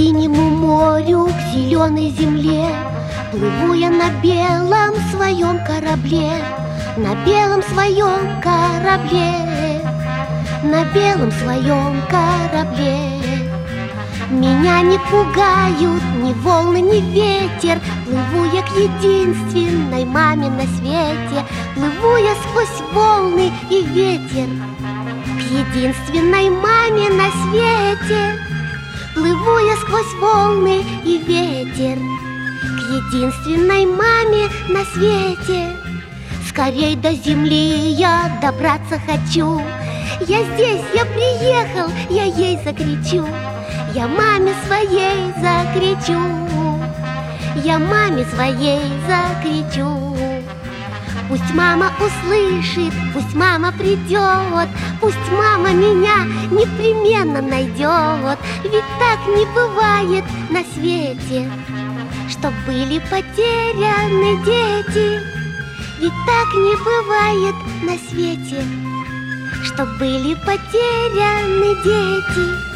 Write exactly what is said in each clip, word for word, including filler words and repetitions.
синему морю, к зеленой земле плыву я на белом своем корабле, на белом своем корабле, на белом своем корабле. Меня не пугают ни волны, ни ветер. Плыву я к единственной маме на свете. Плыву я сквозь волны и ветер к единственной маме на свете. Плыву я сквозь волны и ветер к единственной маме на свете. Скорей до земли я добраться хочу. Я здесь, я приехал, я ей закричу. Я маме своей закричу, я маме своей закричу. Пусть мама услышит, пусть мама придет, пусть мама меня непременно найдет. Ведь так не бывает на свете, чтоб были потеряны дети. Ведь так не бывает на свете, чтоб были потеряны дети.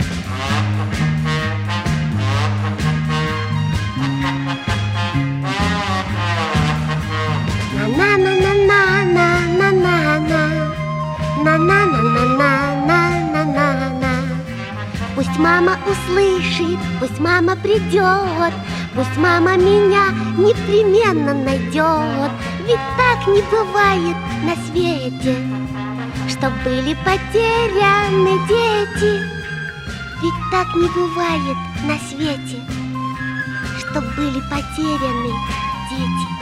На-на-на-на-на-на-на-на-на-на-на-на. Пусть мама услышит, пусть мама придет, пусть мама меня непременно найдет. Ведь так не бывает на свете, чтоб были потеряны дети. Ведь так не бывает на свете, чтоб были потеряны дети.